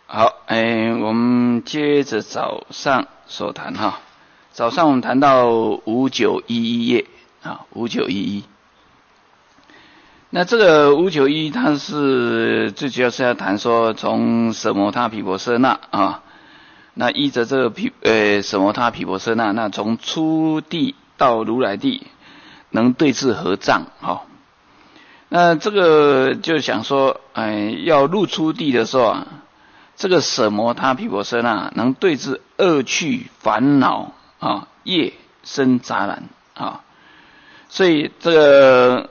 好，我们接着早上所谈哈。早上我们谈到5911页啊，5911。那这个591它是最主要是要谈说从舍摩他毗婆舍那啊，那依着这个舍摩他毗婆舍那，那从初地到如来地能对治合障哈。那这个就想说，要入初地的时候啊，这个舍摩他毗婆舍那能对治恶趣烦恼啊、业生杂染啊，所以这个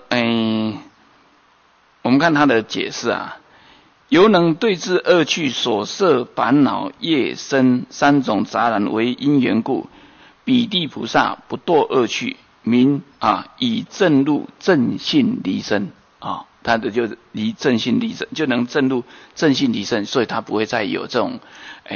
我们看他的解释啊，犹能对治恶趣所摄烦恼业生三种杂染为因缘故，彼地菩萨不堕恶趣，名以正入正信离身啊，他的就离正信离身，就能正入正信离身，所以他不会再有这种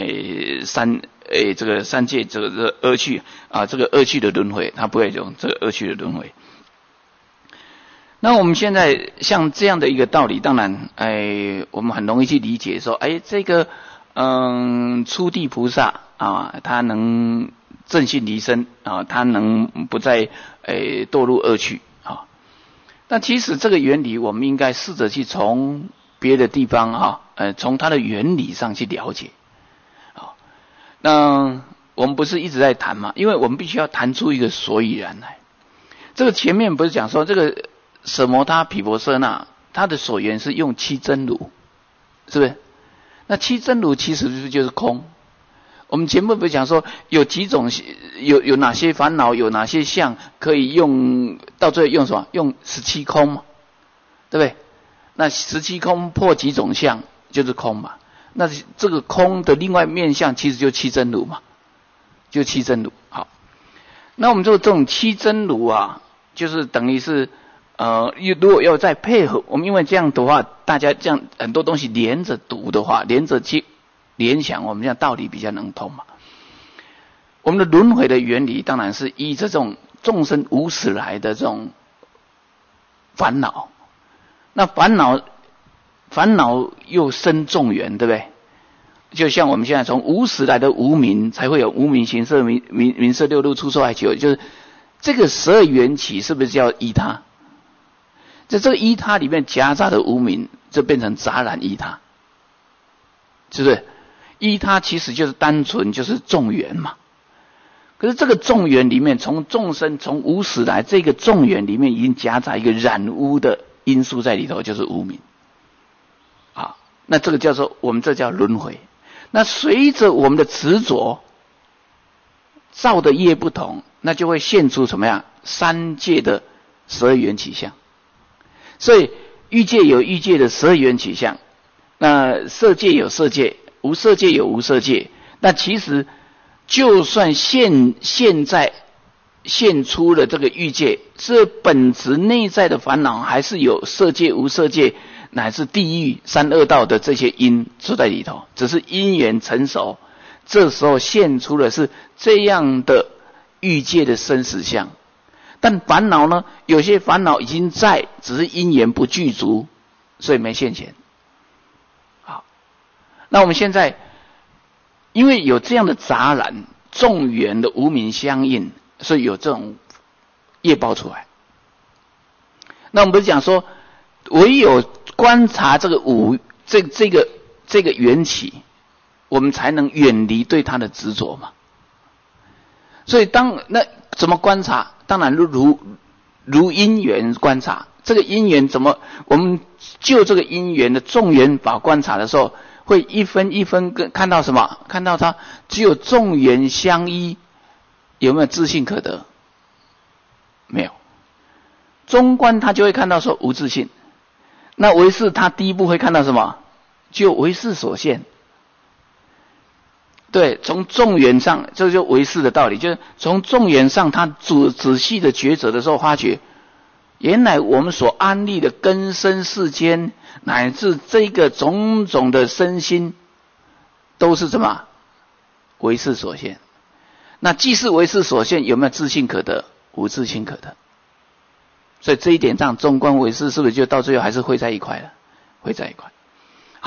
这个三界这个恶趣啊，这个恶趣的轮回，他不会有这个恶趣的轮回。那我们现在像这样的一个道理，当然我们很容易去理解说，这个初地菩萨啊，他能正信离身啊，他能不再堕入恶趣啊。但其实这个原理，我们应该试着去从别的地方从它的原理上去了解。好，那我们不是一直在谈嘛？因为我们必须要谈出一个所以然来。这个前面不是讲说这个舍摩他毗婆舍那，它的所缘是用七真如，是不是？那七真如其实就是空。我们前面不是讲说有几种有哪些烦恼，有哪些相可以用，到最后用什么？用17空嘛，对不对？那17空破几种相就是空嘛。那这个空的另外面相其实就七真如嘛，就七真如。好，那我们这种七真如啊，就是等于是如果要再配合我们，因为这样的话，大家这样很多东西连着读的话，连着去联想，我们这样道理比较能通嘛。我们的轮回的原理当然是依这种众生无始来的这种烦恼，那烦恼又生众缘，对不对？就像我们现在从无始来的无明，才会有无明行识名色六路触受爱取，就是这个12缘起，是不是叫依他？在这个依他里面夹杂的无明，就变成杂染依他，是不是？依他其实就是单纯就是众缘嘛。可是这个众缘里面，从众生从无始来，这个众缘里面已经夹杂一个染污的因素在里头，就是无明。那这个叫做我们这叫轮回。那随着我们的执着造的业不同，那就会现出什么样？三界的12缘起相。所以欲界有欲界的12缘起相，那色界有色界，无色界有无色界。那其实就算现在现出了这个欲界，这本质内在的烦恼还是有色界、无色界乃至地狱三恶道的这些因住在里头，只是因缘成熟，这时候现出的是这样的欲界的生死相。但烦恼呢，有些烦恼已经在，只是因缘不具足，所以没现前。好，那我们现在因为有这样的杂染，众缘的无明相应，所以有这种业报出来。那我们不是讲说，唯有观察这个这个缘起，我们才能远离对它的执着嘛。所以那怎么观察？当然如因缘观察。这个因缘怎么？我们就这个因缘的众缘法观察的时候，会一分一分看到什么？看到它只有众缘相依，有没有自性可得？没有。中观他就会看到说无自性。那唯识他第一步会看到什么？就唯识所现。对，从众缘上，这就唯识的道理，就是从众缘上他仔细的抉择的时候，发觉原来我们所安立的根生世间，乃至这个种种的身心，都是什么？唯识所现。那既是唯识所现，有没有自性可得？无自性可得。所以这一点上，中观唯识是不是就到最后还是汇在一块了？汇在一块。好，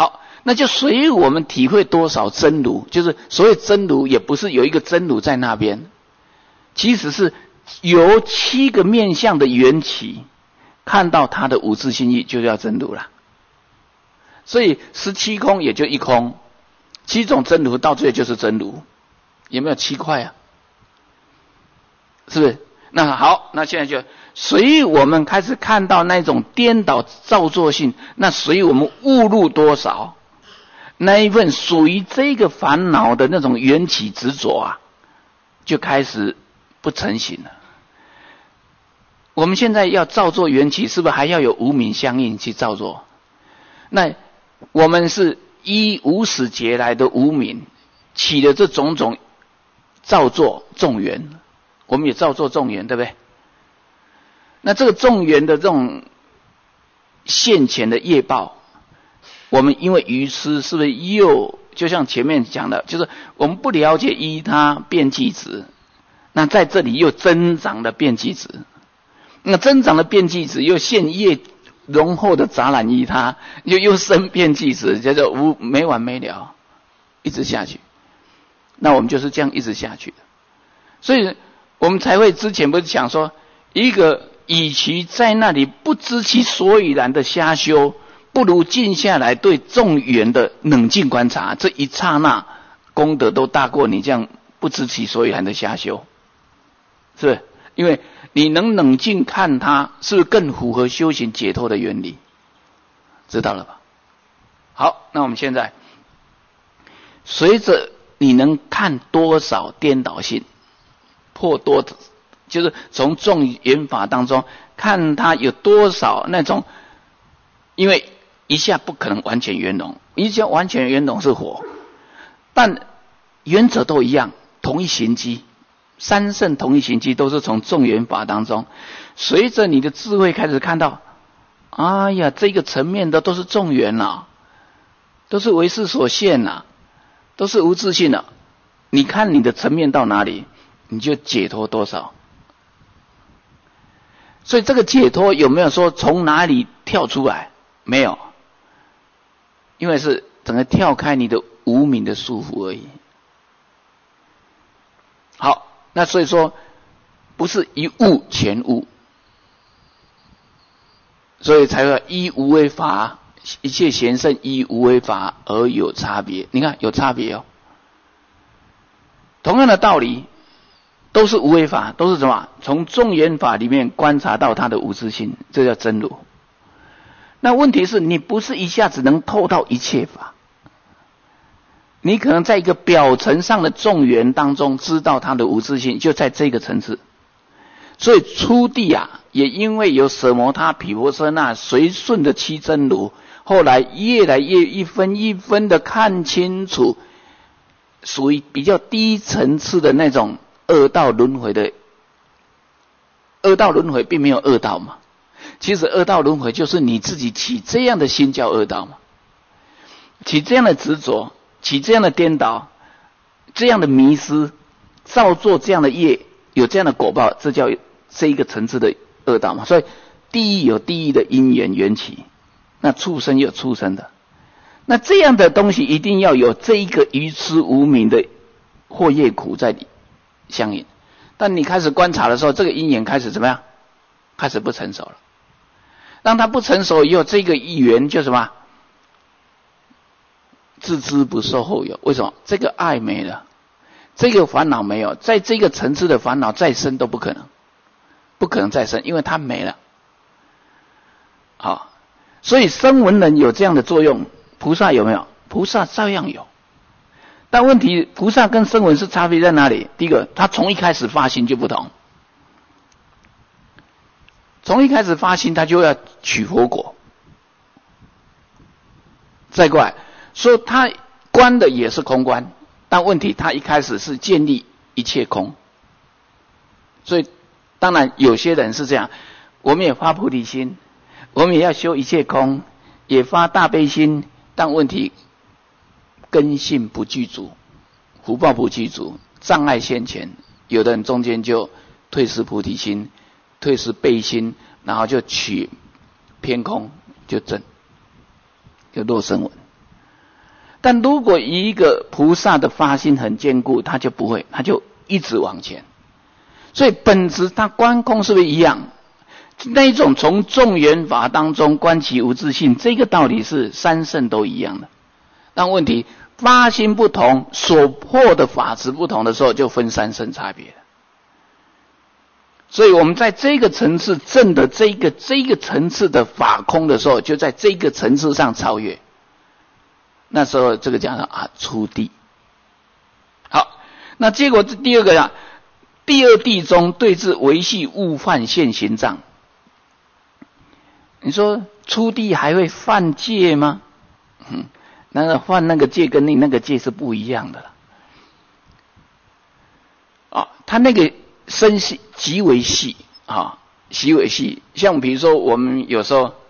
那就随我们体会多少真如，就是所谓真如，也不是有一个真如在那边，其实是由7个面向的缘起看到它的无自性义，就叫真如了。所以17空也就一空，7种真如到最后就是真如，有没有7块啊？是不是？那好，那现在就随我们开始看到那种颠倒造作性，那随我们误入多少，那一份属于这个烦恼的那种缘起执着啊，就开始不成形了。我们现在要造作缘起，是不是还要有无明相应去造作？那我们是依无始劫来的无明起的这种种造作众缘，我们也造作众缘，对不对？那这个众缘的这种现前的业报，我们因为愚痴，是不是又就像前面讲的，就是我们不了解依他变计值，那在这里又增长的变计值，那增长的变计值又现业浓厚的杂染依他，又生变计值，叫做没完没了，一直下去。那我们就是这样一直下去的，所以我们才会之前不是讲说，一个与其在那里不知其所以然的瞎修，不如静下来对众缘的冷静观察，这一刹那功德都大过你这样不知其所以然的瞎修，是不是？因为你能冷静看它，是不是更符合修行解脱的原理？知道了吧？好，那我们现在随着你能看多少颠倒性，破多，就是从众缘法当中看它有多少那种，因为一下不可能完全圆融，一下完全圆融是火，但原则都一样，同一行机。三圣同一行机都是从众缘法当中，随着你的智慧开始看到，哎呀，这个层面的都是众缘啊，都是为识所现啊，都是无自性啊。你看你的层面到哪里，你就解脱多少。所以这个解脱有没有说从哪里跳出来？没有，因为是整个跳开你的无明的束缚而已。好。那所以说，不是一物全物，所以才会依无为法，一切贤圣依无为法而有差别。你看有差别哦。同样的道理，都是无为法，都是什么？从众缘法里面观察到它的无自性，这叫真如。那问题是你不是一下子能透到一切法。你可能在一个表层上的众缘当中知道它的无自性，就在这个层次。所以初地啊，也因为有舍摩他毗婆舍那随顺的七真如，后来越来越一分一分的看清楚，属于比较低层次的那种恶道轮回的。恶道轮回并没有恶道嘛，其实恶道轮回就是你自己起这样的心叫恶道嘛，起这样的执着，起这样的颠倒，这样的迷失，造作这样的业，有这样的果报，这叫这一个层次的恶道嘛。所以地狱有地狱的因缘缘起，那畜生有畜生的，那这样的东西一定要有这一个愚痴无明的祸业苦在里相应。但你开始观察的时候，这个因缘开始怎么样？开始不成熟了。当它不成熟以后，这个缘就什么？自知不受后有。为什么？这个爱没了，这个烦恼没有，在这个层次的烦恼再生都不可能，不可能再生，因为它没了。好，所以声闻人有这样的作用，菩萨有没有？菩萨照样有。但问题，菩萨跟声闻是差别在哪里？第一个，他从一开始发心就不同，从一开始发心他就要取佛果。再过来说，他观的也是空观，但问题他一开始是建立一切空。所以当然有些人是这样，我们也发菩提心，我们也要修一切空，也发大悲心，但问题根性不具足，福报不具足，障碍现前，有的人中间就退失菩提心，退失悲心，然后就取偏空，就证，就落声闻。 但如果一个菩萨的发心很坚固，他就不会，他就一直往前。所以本质它观空是不是一样？那一种从众缘法当中观其无自性，这个道理是三圣都一样的。但问题发心不同，所破的法执不同的时候，就分三圣差别了。所以我们在这个层次证的这个层次的法空的时候，就在这个层次上超越。那时候这个叫做初地。好，那结果第二个呀，第二地中对治维系误犯现行障。你说初地还会犯戒吗？那个犯那个戒跟你那个戒是不一样的了。他那个身细极为细极为细。像比如说我们有时候，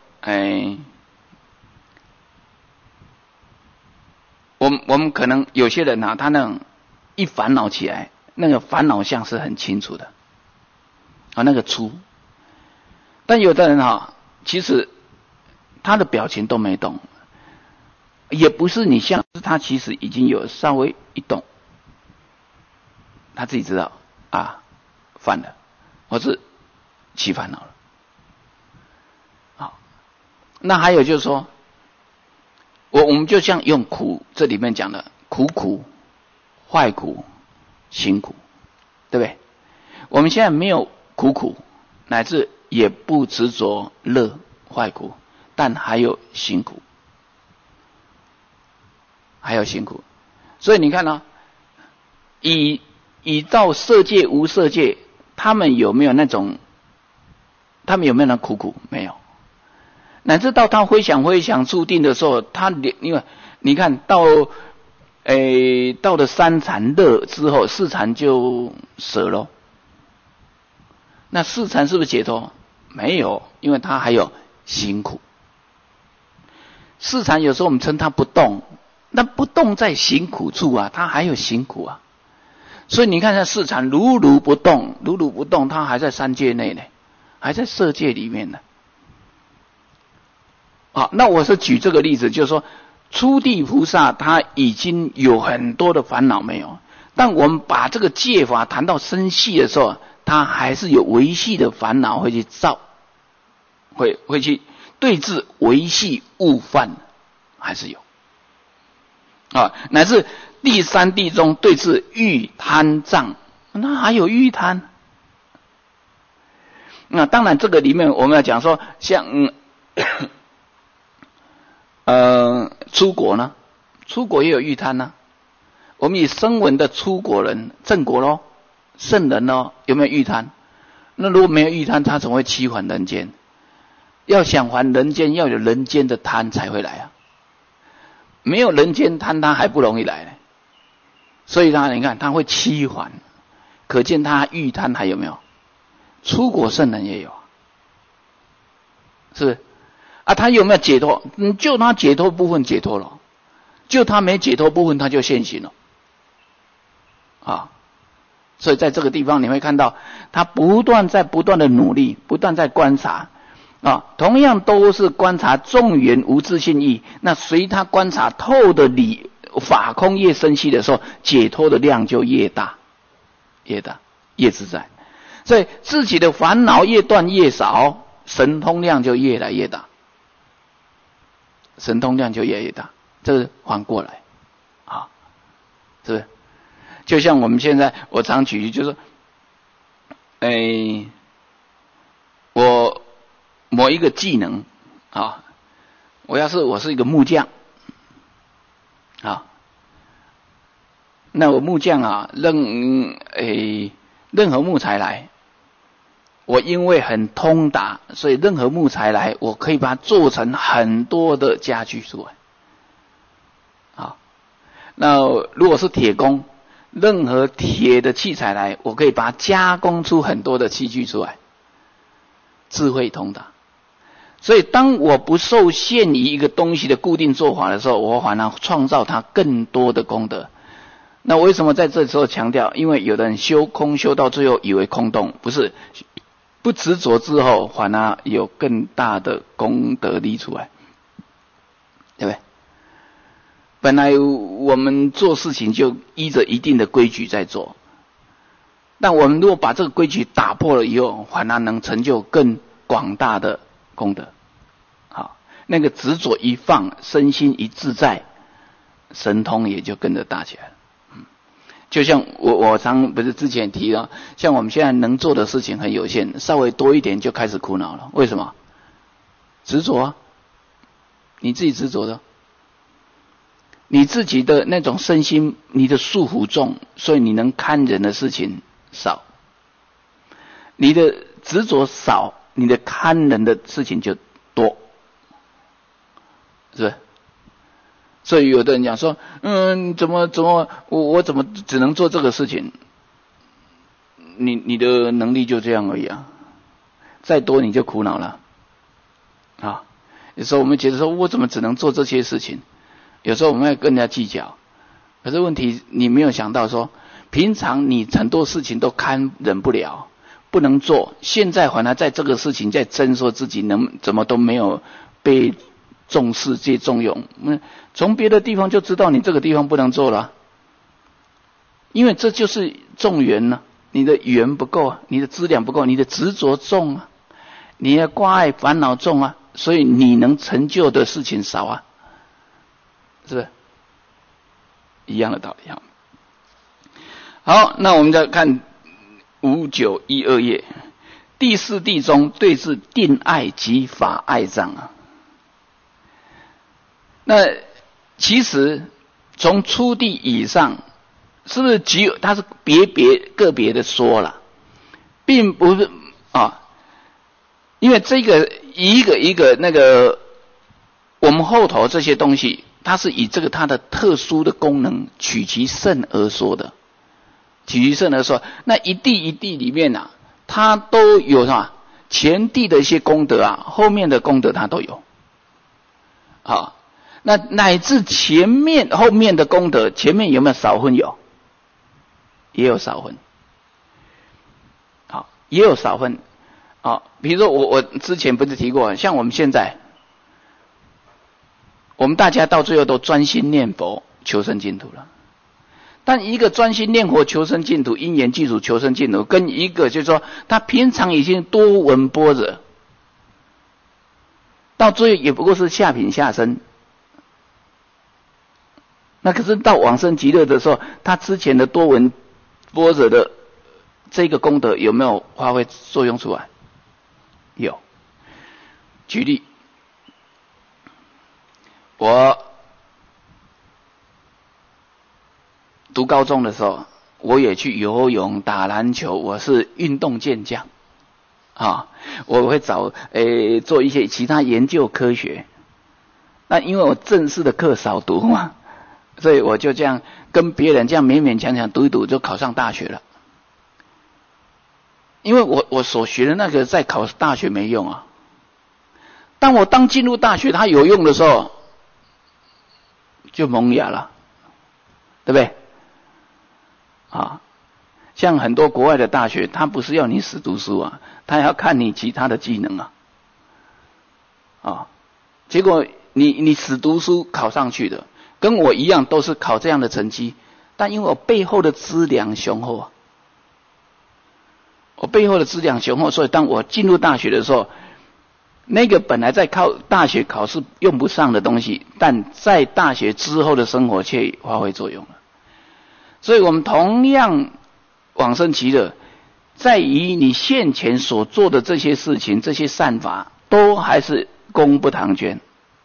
我们可能有些人他那种一烦恼起来，那个烦恼相是很清楚的，那个粗。但有的人其实他的表情都没动，也不是你像他其实已经有稍微一动，他自己知道犯了，或是起烦恼了。好，那还有就是说，我们就像用苦这里面讲的苦、坏苦、辛苦，对不对？我们现在没有苦，乃至也不执着乐坏苦，但还有辛苦，所以你看以到色界无色界，他们有没有那苦？没有。乃至到他回想注定的时候，因为你看到了三禅乐之后，四禅就舍咯。那四禅是不是解脱？没有，因为他还有辛苦。四禅有时候我们称他不动，那不动在辛苦处他还有辛苦所以你看，四禅如如不动，他还在三界内呢，还在色界里面呢。那我是举这个例子，就是说，初地菩萨他已经有很多的烦恼没有，但我们把这个戒法谈到深细的时候，他还是有维系的烦恼会去造，会去对治维系误犯，还是有乃至第三地中对治欲贪障，那还有欲贪。那当然这个里面我们要讲说，像出国呢，出国也有欲贪我们以声闻的出国人正果咯，圣人咯，有没有欲贪？那如果没有欲贪，他怎么会七还人间？要想还人间，要有人间的贪才会来没有人间贪，他还不容易来呢。所以你看他会七还，可见他欲贪还有没有？出国圣人也有是不是他有没有解脱？就他解脱部分解脱了，就他没解脱部分他就现行了所以在这个地方你会看到他不断的努力，不断在观察同样都是观察众缘无自性义，那随他观察透的理法空越深细的时候，解脱的量就越大越自在。所以自己的烦恼越断越少，神通量就越来越大，这是反过来是不是？就像我们现在我常举例，就是我某一个技能我是一个木匠那我木匠任何木材来，我因为很通达，所以任何木材来，我可以把它做成很多的家具出来那如果是铁工，任何铁的器材来，我可以把它加工出很多的器具出来，智慧通达。所以当我不受限于一个东西的固定做法的时候，我反而创造它更多的功德。那为什么在这时候强调？因为有的人修空修到最后以为空洞，不是，不执着之后反而有更大的功德力出来，对不对？ 本来我们做事情就依着一定的规矩在做，但我们如果把这个规矩打破了以后，反而能成就更广大的功德。好，那个执着一放，身心一自在，神通也就跟着大起来了。就像我常不是之前提到，像我们现在能做的事情很有限，稍微多一点就开始苦恼了。为什么？执着啊，你自己执着的，你自己的那种身心，你的束缚重，所以你能看人的事情少。你的执着少，你的看人的事情就多，是不是？所以有的人讲说，怎么我怎么只能做这个事情？你的能力就这样而已啊，再多你就苦恼了啊。有时候我们觉得说，我怎么只能做这些事情？有时候我们要跟人家计较，可是问题你没有想到说，平常你很多事情都看忍不了，不能做，现在反而在这个事情在争说自己怎么都没有被重视被重用，从别的地方就知道你这个地方不能做了，因为这就是重缘呢，你的缘不够啊，你的资粮不够，你的执着重啊，你的挂碍烦恼重啊，所以你能成就的事情少啊，是不是一样的道理啊？好，那我们再看5912页，第四谛中对治定爱及法爱障啊。那其实从初地以上，是不是它是个别的说了，并不是啊，因为这个一个一个那个我们后头这些东西，它是以这个它的特殊的功能取其甚而说的，取其甚而说。那一地一地里面啊，它都有什么前地的一些功德啊，后面的功德它都有啊。那乃至前面后面的功德，前面有没有少分？有，也有少分。好，也有少分。好，比如说我之前不是提过，像我们现在，我们大家到最后都专心念佛求生净土了。但一个专心念佛求生净土，因缘具足求生净土，跟一个就是说他平常已经多闻般若，到最后也不过是下品下生。那可是到往生极乐的时候，他之前的多闻般若的这个功德有没有发挥作用出来？有。举例，我读高中的时候，我也去游泳、打篮球，我是运动健将啊。我会做一些其他研究科学。那因为我正式的课少读嘛，所以我就这样跟别人这样勉勉强强读一读，就考上大学了。因为我所学的那个在考大学没用啊。当我进入大学它有用的时候，就萌芽了，对不对？啊，像很多国外的大学，它不是要你死读书啊，它要看你其他的技能啊。啊，结果你死读书考上去的，跟我一样都是考这样的成绩，但因为我背后的资粮雄厚啊，我背后的资粮雄厚，所以当我进入大学的时候，那个本来在大学考试用不上的东西，但在大学之后的生活却发挥作用了。所以我们同样往生极乐，在于你现前所做的这些事情，这些善法，都还是功不唐捐。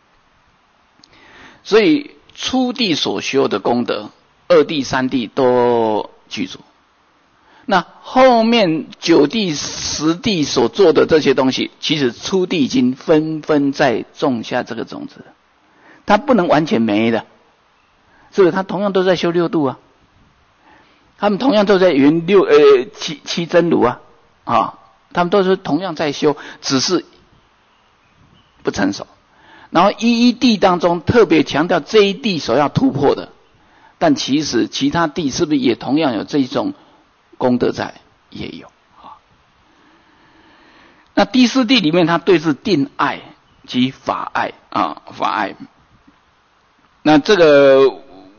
所以初地所修的功德，二地三地都具足。那后面九地十地所做的这些东西，其实初地已经纷纷在种下这个种子，它不能完全没的，是不是？它同样都在修六度啊，他们同样都在云七真如啊，他们都是同样在修，只是不成熟。然后一地当中特别强调这一地所要突破的，但其实其他地是不是也同样有这种功德在？也有啊。那第四地里面，它对治定爱及法爱啊，法爱。 那这个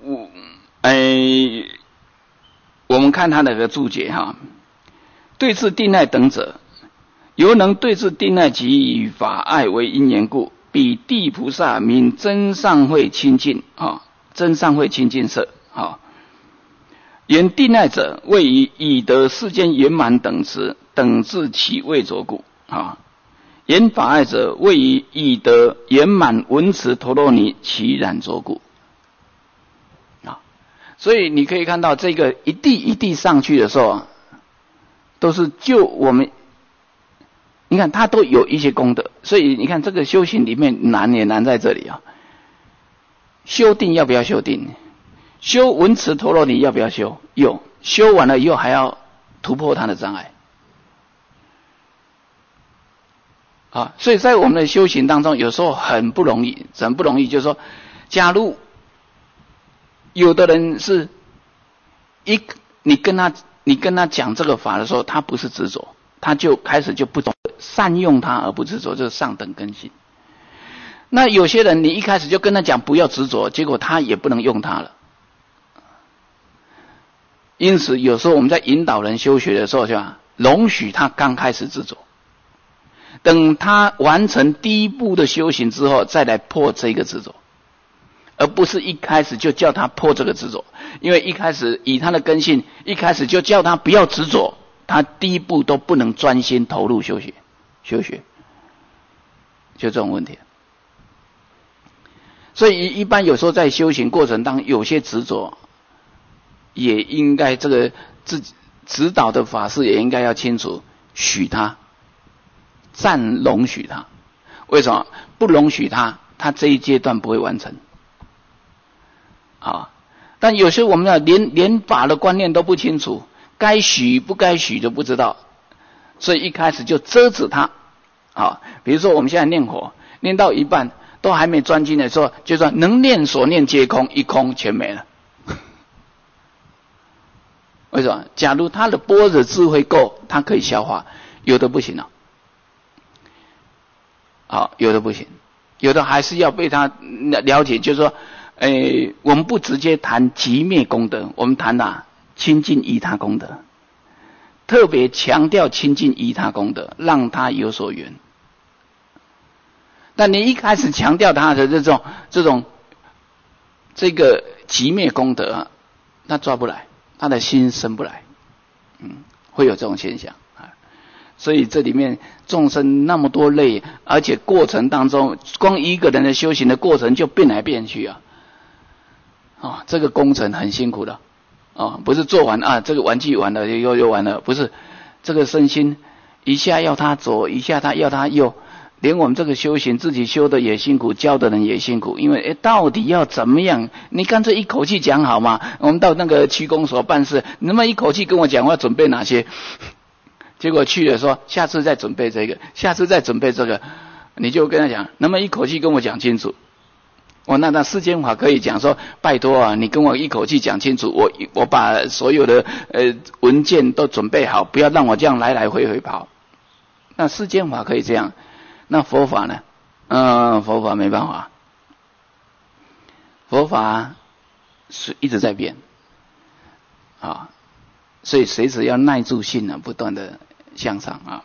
我们看他那个注解哈，对治定爱等者，犹能对治定爱及以法爱为因缘故，彼地菩萨名真上慧清净啊，真上慧清净色啊。言定爱者，谓以以得世间圆满等持，等至其未着故啊。言法爱者，谓以以得圆满文持陀罗尼，其然着故啊。所以你可以看到，这个一地一地上去的时候，都是就我们，你看它都有一些功德。所以你看这个修行里面难也难在这里啊。修定要不要修定？修文持陀罗尼要不要修？有，修完了以后还要突破它的障碍啊！所以在我们的修行当中，有时候很不容易，很不容易。就是说，假如有的人是你跟他讲这个法的时候，他不是执着，他就开始就不懂善用它而不执着，就是上等根性。那有些人你一开始就跟他讲不要执着，结果他也不能用它了。因此，有时候我们在引导人修学的时候，是吧？容许他刚开始执着，等他完成第一步的修行之后，再来破这个执着，而不是一开始就叫他破这个执着。因为一开始以他的根性，一开始就叫他不要执着，他第一步都不能专心投入修学，就这种问题。所以一般有时候在修行过程当中，有些执着，也应该这个自己指导的法师也应该要清楚，许他，暂容许他。为什么不容许他？他这一阶段不会完成。啊，但有时候我们要连法的观念都不清楚，该许不该许都不知道，所以一开始就遮止他。啊，比如说我们现在念佛，念到一半都还没专精的时候，就说能念所念皆空，一空全没了。为什么？假如他的般若智慧够，他可以消化，有的不行了。好，有的不行，有的还是要被他了解，就是说，我们不直接谈寂灭功德，我们谈亲近依他功德，特别强调亲近依他功德，让他有所缘。但你一开始强调他的这个寂灭功德，他抓不来。他的心生不来，会有这种现象啊。所以这里面众生那么多类，而且过程当中，光一个人的修行的过程就变来变去啊，这个工程很辛苦的啊，不是做完这个玩具完了又完了，不是这个身心一下要他左，一下要他右。连我们这个修行自己修的也辛苦，教的人也辛苦，因为到底要怎么样？你干脆一口气讲好吗？我们到那个区公所办事，你能不能一口气跟我讲我要准备哪些？结果去了说下次再准备这个，下次再准备这个，你就跟他讲，能不能一口气跟我讲清楚？那世间法可以讲说，拜托啊，你跟我一口气讲清楚，我把所有的文件都准备好，不要让我这样来来回回跑。那世间法可以这样。那佛法呢？佛法没办法，佛法是一直在变啊，所以随时要耐住性不断的向上啊。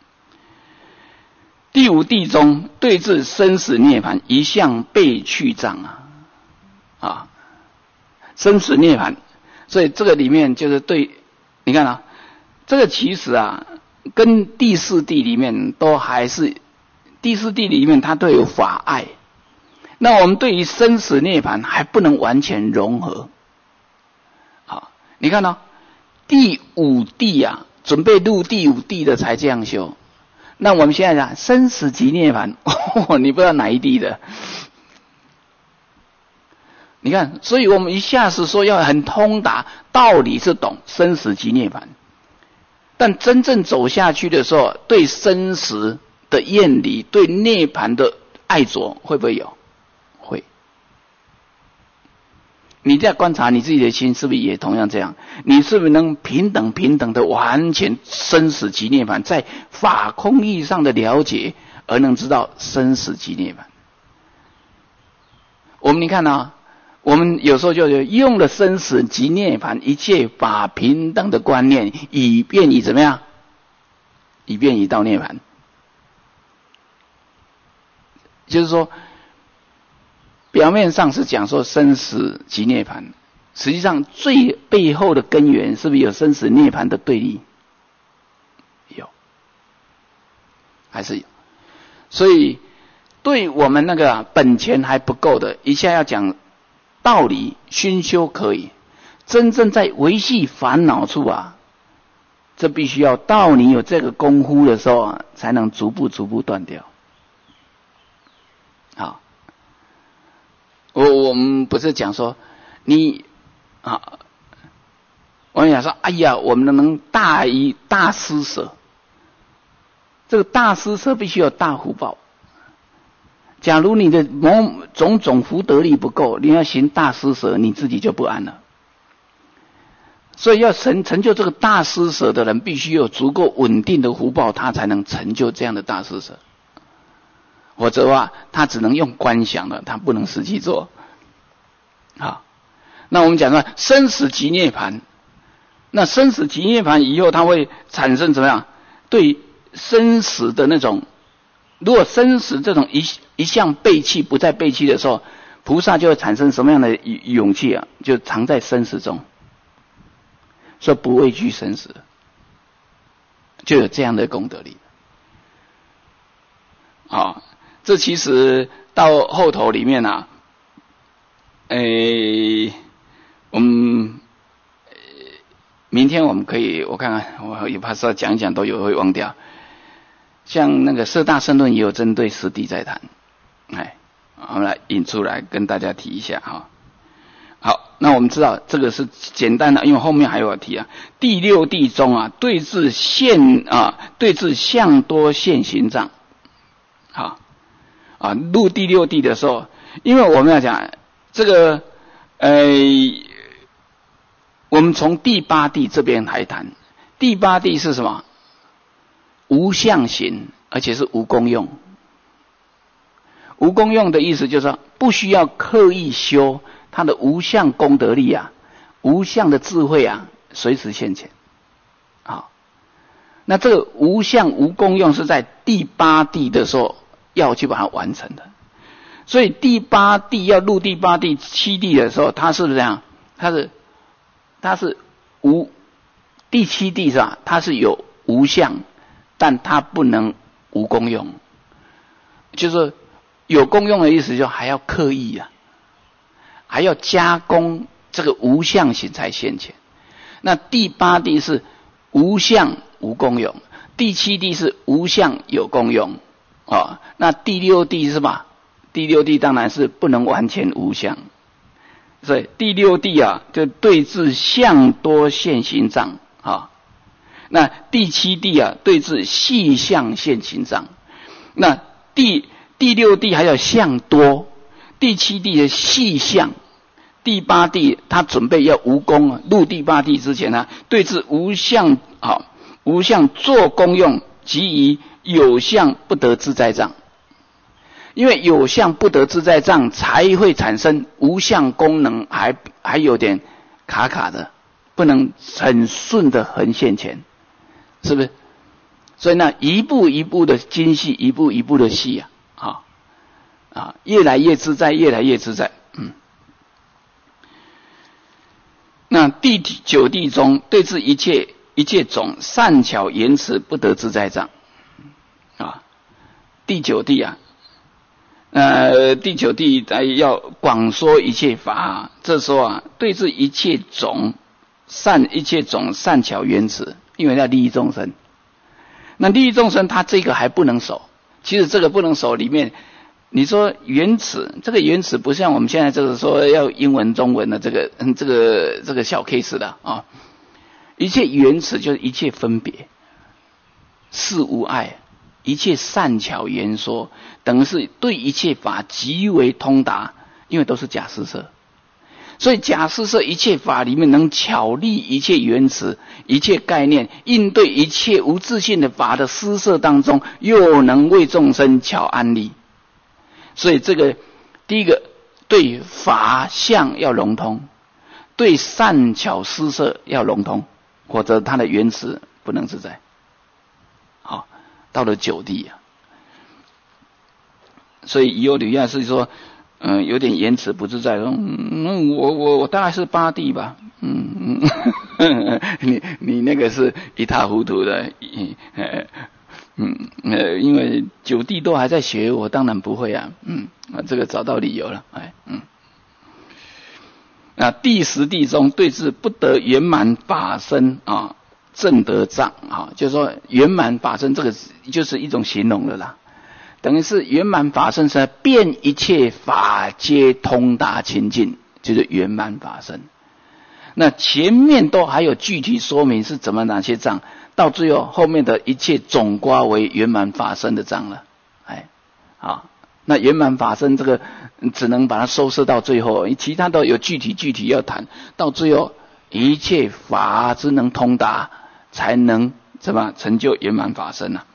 第五地中对治生死涅槃，一向被去障啊，生死涅槃，所以这个里面就是对，你看这个其实跟第四地里面都还是。第四地里面它都有法爱，那我们对于生死涅槃还不能完全融合。好，你看第五地准备入第五地的才这样修。那我们现在生死即涅槃，你不知道哪一地的。你看，所以我们一下子说要很通达，道理是懂生死即涅槃，但真正走下去的时候，对生死的厌离，对涅槃的爱着会不会有？会。你在观察你自己的心，是不是也同样这样？你是不是能平等的完全生死即涅槃，在法空义上的了解，而能知道生死即涅槃？我们你看我们有时候就用了生死即涅槃一切法平等的观念，以便于怎么样？以便于到涅槃。就是说，表面上是讲说生死即涅槃，实际上最背后的根源是不是有生死涅槃的对立？有，还是有。所以对我们那个本钱还不够的，一下要讲道理熏修可以，真正在维系烦恼处啊，这必须要到你有这个功夫的时候啊，才能逐步断掉。好，我们不是讲说你啊，我们讲说，哎呀，我们能大施舍，这个大施舍必须有大福报。假如你的种种福德力不够，你要行大施舍，你自己就不安了。所以要成就这个大施舍的人，必须有足够稳定的福报，他才能成就这样的大施舍。否则的话，他只能用观想的，他不能实际做。好，那我们讲说生死即涅槃，那生死即涅槃以后，它会产生怎么样？对生死的那种，如果生死这种一向背弃不再背弃的时候，菩萨就会产生什么样的勇气啊？就藏在生死中，说不畏惧生死，就有这样的功德力。啊，这其实到后头里面啊，我们明天我们可以，我看看，我也怕说讲一讲都有会忘掉。像那个色大乘论也有针对实地在谈，我们来引出来跟大家提一下哈。好，那我们知道这个是简单的，因为后面还有提啊。第六地中啊，对治相多现行障。好啊，入第六地的时候，因为我们要讲这个，我们从第八地这边来谈。第八地是什么？无相行，而且是无功用。无功用的意思就是说，不需要刻意修，它的无相功德力啊，无相的智慧啊，随时现前。好，那这个无相无功用是在第八地的时候要去把它完成的。所以第八地要入第八地七地的时候，它是不是这样？它是无第七地是吧？它是有无相，但它不能无功用，就是有功用的意思，就还要刻意啊，还要加工这个无相行才现前。那第八地是无相无功用，第七地是无相有功用啊。那第六地是吧？第六地当然是不能完全无相，所以第六地啊，就对治相多现行障啊。那第七地啊，对治细相现行障。那第六地还有相多，第七地的细相，第八地他准备要无功啊，入第八地之前呢，对治无相无相做功用，及于有相不得自在障。因为有相不得自在障，才会产生无相功能还有点卡卡的，不能很顺的横现前，是不是？所以呢，一步一步的精细，一步一步的细越来越自在，越来越自在。那第九地中，对治一切种善巧言辞不得自在障第九地啊。第九地要广说一切法这时候啊，对治一切种善巧言辞，因为要利益众生。那利益众生，他这个还不能守。其实这个不能守里面，你说言辞，这个言辞不像我们现在这个说要英文中文的这个小 case 的啊。一切言辞就是一切分别，事无碍。一切善巧言说，等于是对一切法极为通达，因为都是假施设。所以假施设一切法里面能巧立一切言辞、一切概念，应对一切无自性的法的施设当中，又能为众生巧安立。所以这个第一个对法相要融通，对善巧施设要融通，否则它的原词不能自在。好，到了九地啊，所以以后吕亚是说，有点言辞不自在，我大概是八地吧，你那个是一塌糊涂的，因为九地都还在学，我当然不会啊，这个找到理由了，第十地中对治不得圆满法身啊，正得障啊，就是说圆满法身这个就是一种形容了啦，等于是圆满法身是遍一切法皆通达清净，就是圆满法身。那前面都还有具体说明是怎么哪些障，到最后后面的一切总括为圆满法身的障了，那圆满法身这个只能把它收摄到最后，其他都有具体要谈，到最后一切法只能通达，才能怎么成就圆满法身啊。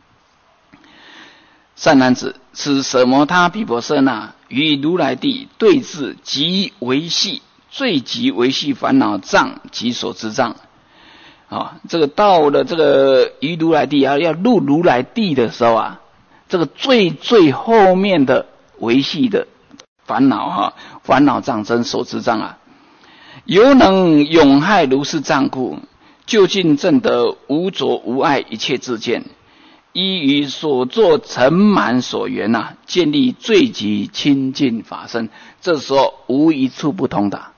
善男子，此舍摩他毗婆舍那与如来地对治极维系最极维系烦恼障及所知障这个到了这个于如来地要入如来地的时候啊，这个最后面的维系的烦恼烦恼障真所知障啊，犹能永害如是障故，究竟证得无着无碍一切智见，依于所作成满所缘建立最极清净法身，这时候无一处不通达。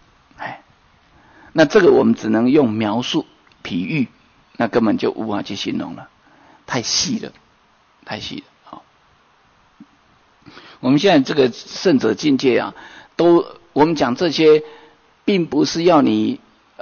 那这个我们只能用描述比喻，那根本就无法去形容了，太细了。好，我们现在这个圣者境界我们讲这些并不是要你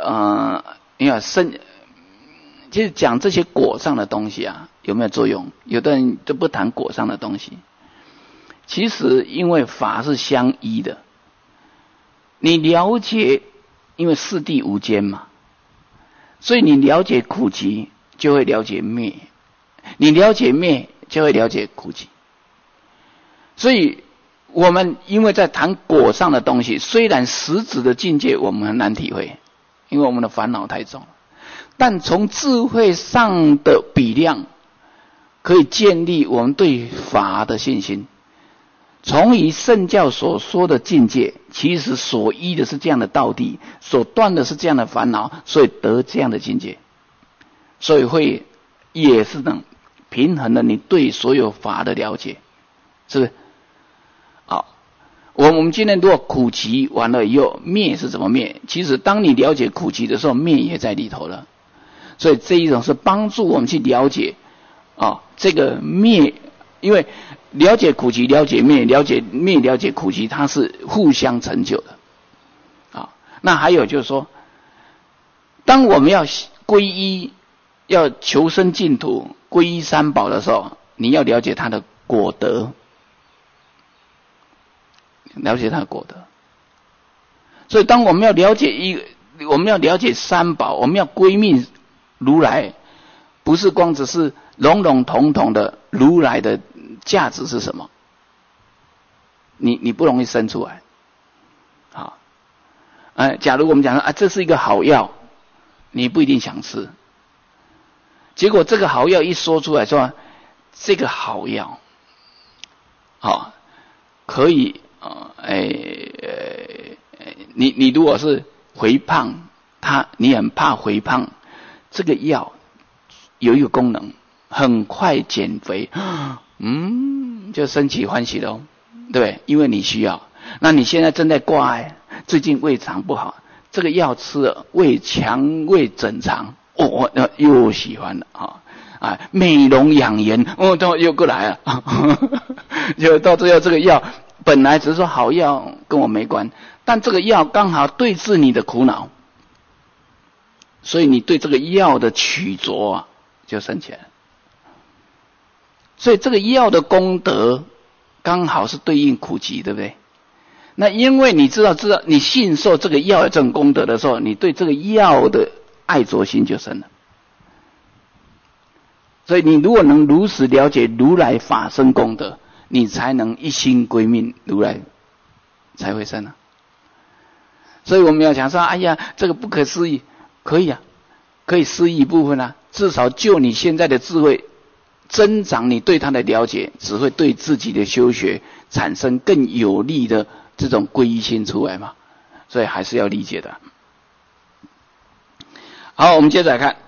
其实讲这些果上的东西有没有作用？有的人就不谈果上的东西。其实因为法是相依的，你了解，因为四谛无间嘛，所以你了解苦集就会了解灭，你了解灭就会了解苦集。所以我们因为在谈果上的东西，虽然实质的境界我们很难体会，因为我们的烦恼太重，但从智慧上的比量可以建立我们对法的信心。从以圣教所说的境界，其实所依的是这样的道谛，所断的是这样的烦恼，所以得这样的境界，所以会也是能平衡了你对所有法的了解，是不是？好，我们今天如果苦集完了以后，灭是怎么灭？其实当你了解苦集的时候，灭也在里头了。所以这一种是帮助我们去了解这个灭，因为了解苦集，了解灭，了解灭，了解苦集，它是互相成就的。那还有就是说，当我们要皈依，要求生净土，皈依三宝的时候，你要了解它的果德，了解它的果德。所以当我们要了解三宝，我们要归命如来，不是光只是笼笼统统的如来的价值是什么，你不容易生出来。好，假如我们讲说这是一个好药，你不一定想吃。结果这个好药一说出来说，这个好药，可以你如果是肥胖，你很怕肥胖，这个药有一个功能，很快减肥，就升起欢喜了，对不对？因为你需要。那你现在正在挂最近胃肠不好，这个药吃了，肠胃整肠，又喜欢了美容养颜，都又过来了，就到最后这个药本来只是说好药跟我没关，但这个药刚好对治你的苦恼，所以你对这个药的取着就升起来了。所以这个药的功德刚好是对应苦集，对不对？那因为你知道你信受这个药的这种功德的时候，你对这个药的爱着心就生了。所以你如果能如实了解如来法身功德，你才能一心归命如来才会生啊。所以我们要讲说，哎呀，这个不可思议，可以啊，可以思议一部分啊，至少就你现在的智慧增长，你对它的了解，只会对自己的修学产生更有利的这种皈依心出来嘛。所以还是要理解的。好，我们接着来看，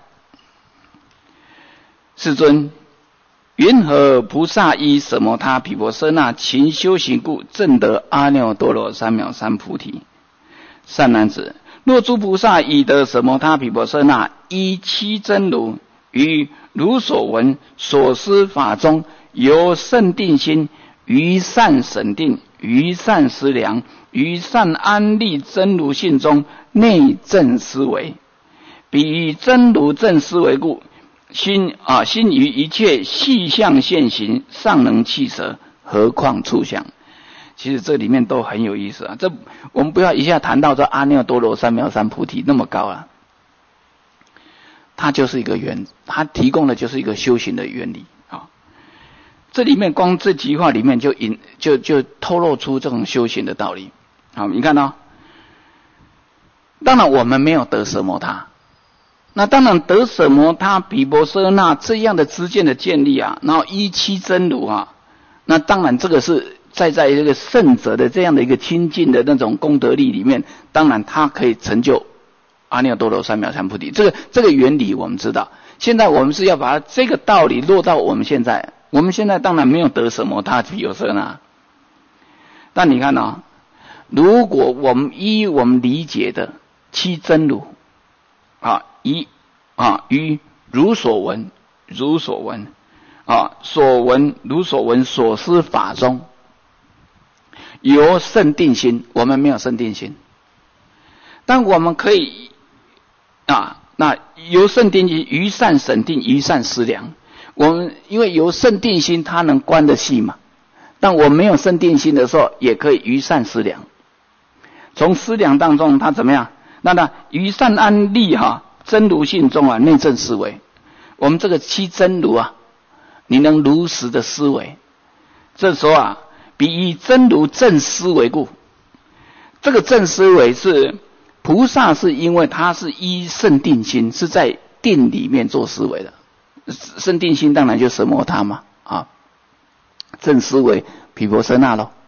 世尊，云何菩萨依舍摩他毗婆舍那勤修行故，证得阿耨多罗三藐三菩提？善男子，若诸菩萨已得舍摩他毗婆舍那，依七真如于如所闻所思法中，由胜定心，于善审定，于善思量，于善安立真如性中内证思维，彼于真如正思维故，心于一切细相现行，尚能弃舍，何况处相？其实这里面都很有意思啊。这我们不要一下谈到这阿耨多罗三藐三菩提那么高啊。它就是一个它提供的就是一个修行的原理啊。这里面光这几句话里面就透露出这种修行的道理。好，你看到，当然我们没有得舍摩他，那当然得舍摩他毗婆舍那这样的知见的建立啊，然后依七真如啊，那当然这个是在这个圣者的这样的一个亲近的那种功德力里面，当然他可以成就阿耨多罗三藐三菩提。这个原理我们知道，现在我们是要把这个道理落到我们现在。我们现在当然没有得舍摩他毗婆舍那，但你看啊，如果我们依我们理解的七真如于如所闻所闻所思法中，由胜定心，我们没有胜定心，但我们可以那由胜定心，于善审定，于善思量。我们因为由胜定心，它能观得细嘛，但我没有胜定心的时候，也可以于善思量。从思量当中，它怎么样？那于善安立真如性中内证思维。我们这个七真如啊，你能如实的思维，这时候比以真如正思维故。这个正思维是菩萨，是因为他是依胜定心，是在定里面做思维的。胜定心当然就舍摩他嘛正思维毗婆舍那咯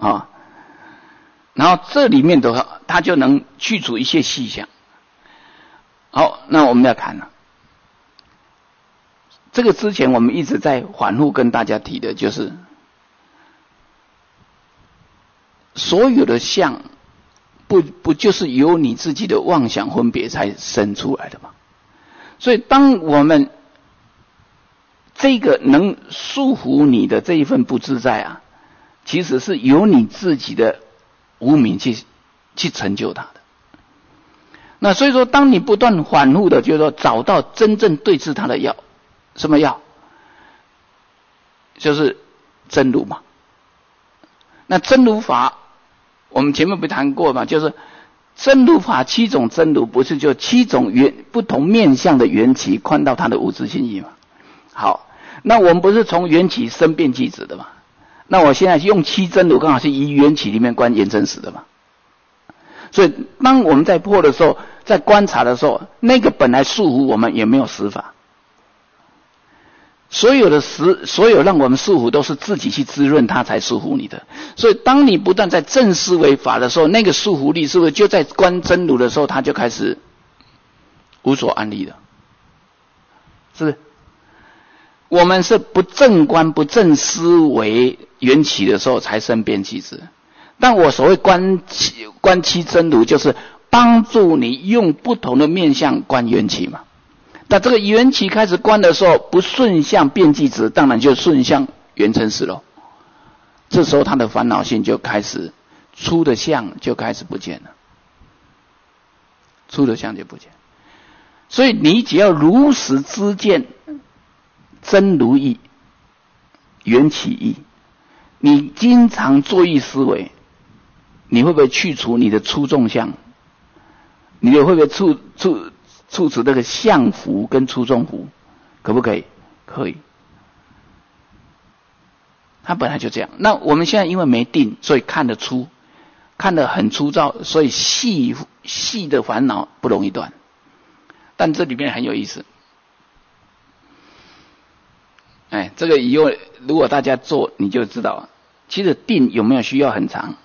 然后这里面的话，他就能去除一切细相。好，那我们要看了，这个之前我们一直在反复跟大家提的，就是所有的相不就是由你自己的妄想分别才生出来的吗？所以当我们这个能束缚你的这一份不自在其实是由你自己的无明去成就它的。那所以说，当你不断反复的，就是说找到真正对治它的药，什么药？就是真如嘛。那真如法，我们前面不谈过嘛？就是真如法七种真如，不是就七种不同面向的缘起看到它的无自性义嘛？好，那我们不是从缘起生变即止的嘛？那我现在用七真如，刚好是以缘起里面观缘真实的嘛。所以当我们在破的时候，在观察的时候，那个本来束缚我们也没有实法。所有让我们束缚都是自己去滋润它才束缚你的。所以当你不断在正思维法的时候，那个束缚力是不是就在观真如的时候，它就开始无所安立了？是不是？我们是不正观不正思维缘起的时候才生变即止。但我所谓观七真如，就是帮助你用不同的面向观缘起嘛。那这个缘起开始观的时候，不顺向变即止，当然就顺向缘成实咯。这时候他的烦恼性就开始出的相就开始不见了，出的相就不见。所以你只要如实知见真如义、缘起义，你经常作意思维，你会不会去除你的粗重相？你会不会处除这个相福跟粗重福？可不可以？可以。它本来就这样。那我们现在因为没定，所以看得出看得很粗糙，所以细的烦恼不容易断。但这里面很有意思，这个以后如果大家做你就知道，其实定有没有需要很长。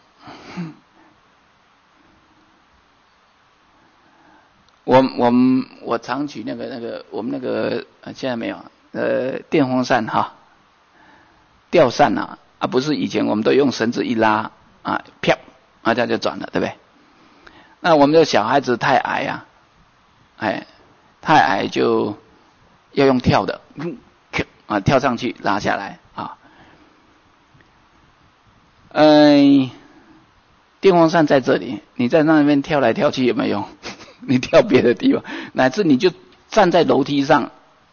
我常举那个我们那个现在没有电风扇吊扇不是以前我们都用绳子一拉啪这样就转了，对不对？那我们的小孩子太矮太矮就要用跳的跳上去拉下来电风扇在这里，你在那边跳来跳去有没有用？你跳别的地方，乃至你就站在楼梯上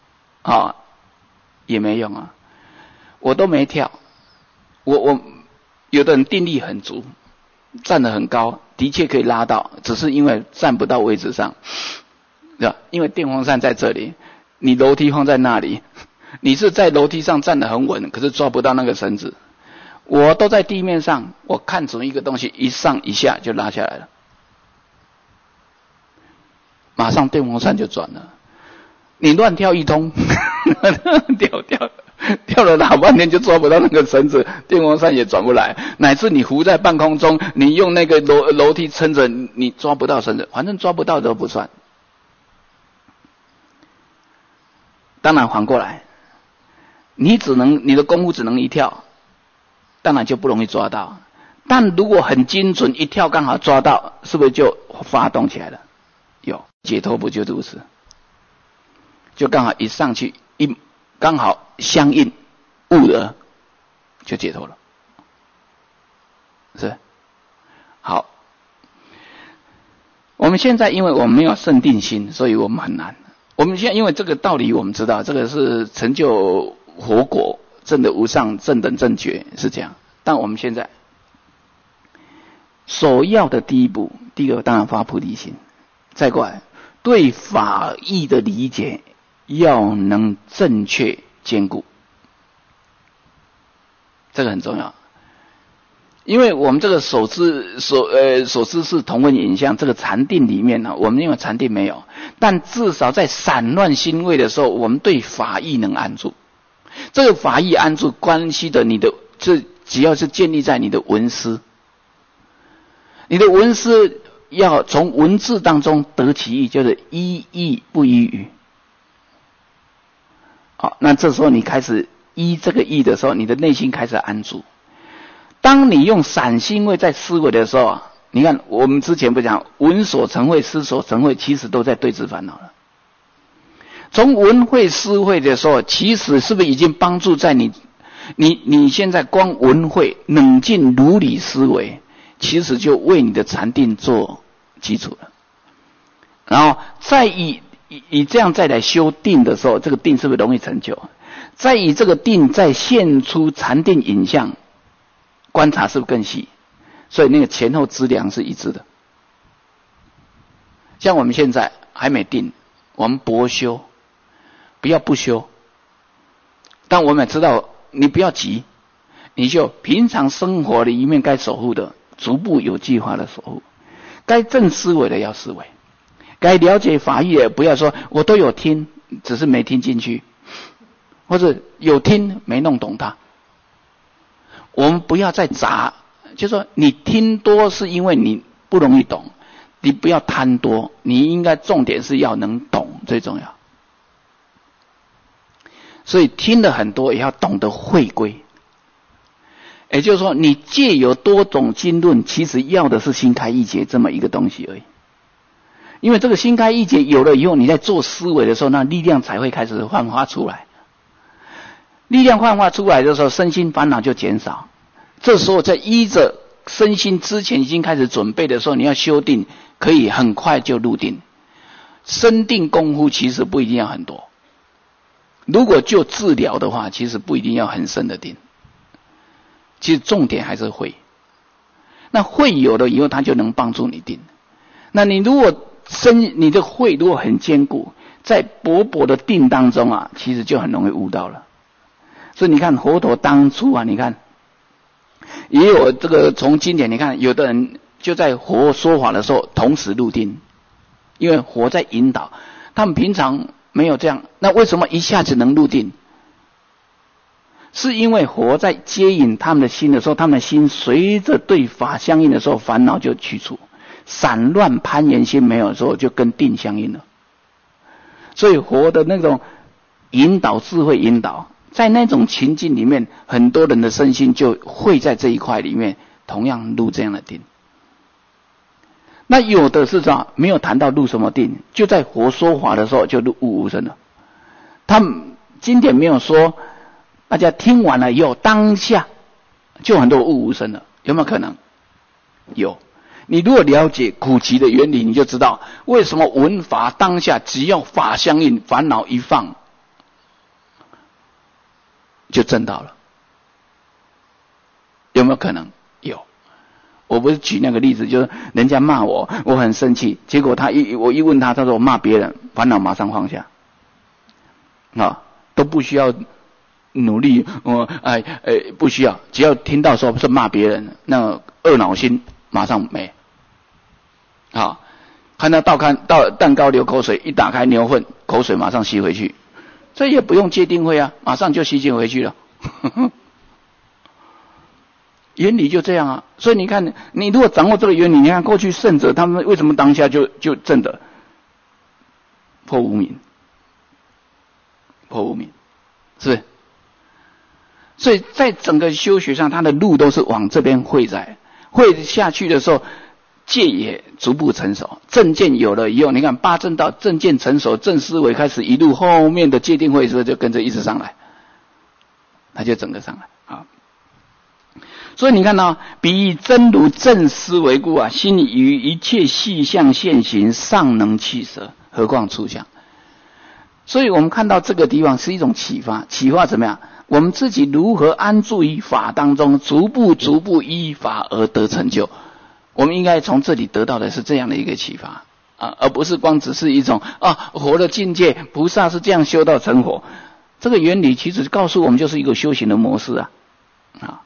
也没用我都没跳，我有的人定力很足，站得很高，的确可以拉到，只是因为站不到位置上，对吧？因为电风扇在这里，你楼梯放在那里，你是在楼梯上站得很稳，可是抓不到那个绳子。我都在地面上，我看准一个东西，一上一下就拉下来了，马上电风扇就转了。你乱跳一通跳了老半天就抓不到那个绳子，电风扇也转不来，乃至你浮在半空中，你用那个楼梯撑着，你抓不到绳子，反正抓不到都不算。当然反过来，你的功夫只能一跳，当然就不容易抓到。但如果很精准，一跳刚好抓到，是不是就发动起来了？有解脱不就如此？就刚好一上去，刚好相应悟了，就解脱了。是好。我们现在因为我们没有圣定心，所以我们很难。我们现在因为这个道理我们知道，这个是成就佛果证的无上正等正觉是这样。但我们现在首要的第一步，第一个当然发菩提心，再过来对法义的理解要能正确坚固，这个很重要。因为我们这个所知是同分影像，这个禅定里面我们因为禅定没有，但至少在散乱心位的时候，我们对法义能安住。这个法义安住关系的你的，这只要是建立在你的文思，你的文思要从文字当中得其意，就是依义不依语。好，那这时候你开始依这个义的时候，你的内心开始安住。当你用散心位在思维的时候你看我们之前不讲闻所成慧思所成慧，其实都在对治烦恼了。从闻慧思慧的时候，其实是不是已经帮助在你现在光闻慧冷静如理思维，其实就为你的禅定做基础了。然后再以这样再来修定的时候，这个定是不是容易成就？再以这个定再现出禅定影像，观察是不是更细？所以那个前后资粮是一致的。像我们现在还没定，我们薄修，不要不修。但我们也知道，你不要急，你就平常生活的一面该守护的，逐步有计划的守护；该正思维的要思维，该了解法义的不要说我都有听，只是没听进去，或者有听没弄懂它。我们不要再杂，就是说你听多是因为你不容易懂，你不要贪多，你应该重点是要能懂最重要。所以听了很多也要懂得会归，也就是说你借有多种经论，其实要的是心开意解这么一个东西而已。因为这个心开意解有了以后，你在做思维的时候，那力量才会开始焕发出来。力量焕发出来的时候，身心烦恼就减少。这时候在依着身心之前已经开始准备的时候，你要修定，可以很快就入定。身定功夫其实不一定要很多，如果就治疗的话，其实不一定要很深的定。其实重点还是会。那会有了以后，它就能帮助你定。那你如果你的会如果很坚固，在薄薄的定当中其实就很容易悟到了。所以你看佛陀当初你看也有这个从经典你看，有的人就在佛说法的时候同时入定，因为佛在引导，他们平常没有这样，那为什么一下子能入定？是因为佛在接引他们的心的时候，他们的心随着对法相应的时候，烦恼就去除，散乱攀缘心没有的时候，就跟定相应了。所以佛的那种引导，智慧引导，在那种情境里面，很多人的身心就会在这一块里面同样入这样的定。那有的是啥？没有谈到入什么定，就在佛说法的时候就入悟无生了。他们经典没有说，大家听完了以后当下就很多悟无生了，有没有可能？有。你如果了解苦集的原理，你就知道为什么闻法当下只要法相应，烦恼一放就证到了，有没有可能？有。我不是举那个例子，就是人家骂我，我很生气，结果我一问他，他说我骂别人，烦恼马上放下，都不需要努力，不需要，只要听到说是骂别人，那恶恼心马上没。看到蛋糕流口水，一打开牛粪，口水马上吸回去，这也不用戒定慧啊，马上就吸进回去了。原理就这样啊，所以你看，你如果掌握这个原理，你看过去圣者他们为什么当下就证得破无明，是不是？所以在整个修学上，他的路都是往这边会下去的时候，戒也逐步成熟，正见有了以后，你看八正道正见成熟，正思维开始一路后面的戒定慧时候就跟着一直上来，他就整个上来啊。所以你看到，彼真如正思维故啊，心里于一切细相现行，尚能弃舍，何况处相。所以我们看到这个地方是一种启发，启发怎么样？我们自己如何安住于法当中，逐步依法而得成就。我们应该从这里得到的是这样的一个启发而不是光只是一种佛的境界，菩萨是这样修到成佛。这个原理其实告诉我们就是一个修行的模式啊。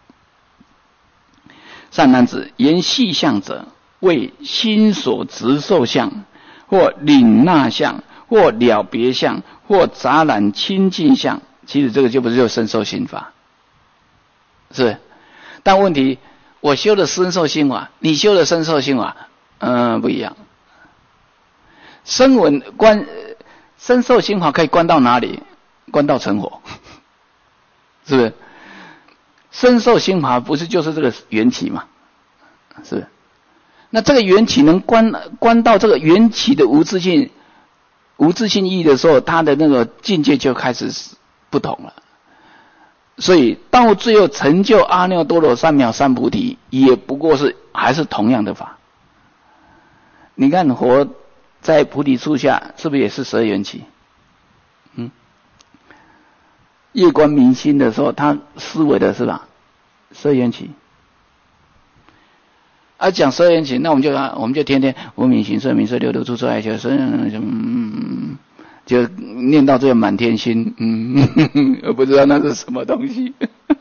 善男子，言细相者，为心所执受相，或领纳相，或了别相，或杂染清净相。其实这个就不是深受心法，是不是？但问题，我修的深受心法，你修的深受心法，不一样。深受心法可以观到哪里？观到成佛，是不是？深受心法不是就是这个缘起嘛？是不是？那这个缘起能观到这个缘起的无自性意义的时候，他的那个境界就开始不同了。所以到最后成就阿耨多罗三藐三菩提，也不过是还是同样的法。你看佛在菩提树下，是不是也是12缘起？夜观明心的时候，他思维的是吧？12缘起。讲12缘起，那我们就天天无明行识名色六度处处爱求就念到这个满天星，我不知道那是什么东西。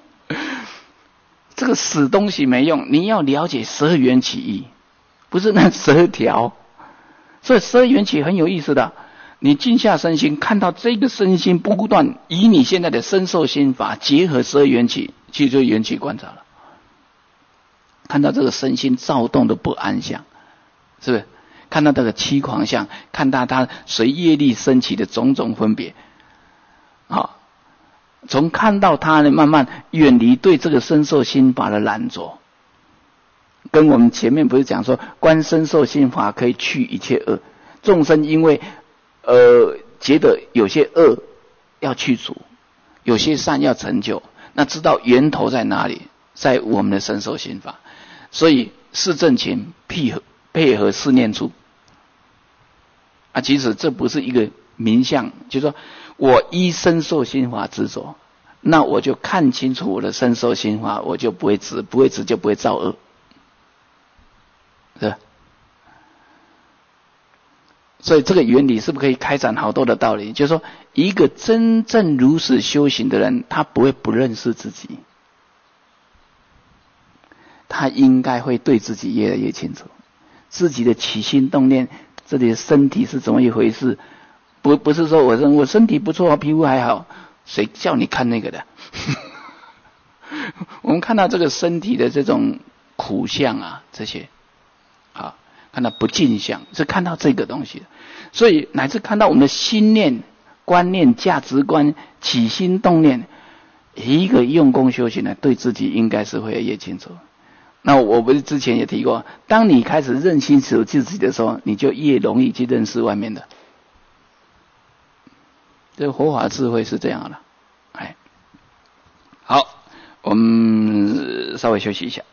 这个死东西没用，你要了解12缘起义，不是那12条。所以12缘起很有意思的，你静下身心，看到这个身心不断以你现在的身受心法结合12缘起，其实就是缘起观察了。看到这个身心躁动的不安相，是不是？看到这个七狂相，看到它随业力升起的种种分别，从看到它呢，慢慢远离对这个身受心法的染着。跟我们前面不是讲说，观身受心法可以去一切恶，众生因为觉得有些恶要去除，有些善要成就，那知道源头在哪里，在我们的身受心法。所以四正勤配合四念处其实这不是一个名相，就是说我依身受心法执着，那我就看清楚我的身受心法，我就不会执就不会造恶，是吧？所以这个原理是不是可以开展好多的道理？就是说，一个真正如实修行的人，他不会不认识自己， 他应该会对自己越来越清楚，自己的起心动念，自己的身体是怎么一回事。不是说我身体不错，皮肤还好，谁叫你看那个的？我们看到这个身体的这种苦相啊，这些，好，看到不净相，是看到这个东西的。所以乃至看到我们的心念、观念、价值观、起心动念，一个用功修行呢，对自己应该是会越清楚。那我不是之前也提过，当你开始认清楚自己的时候，你就越容易去认识外面的。这个佛法智慧是这样的，哎，好，我们稍微休息一下。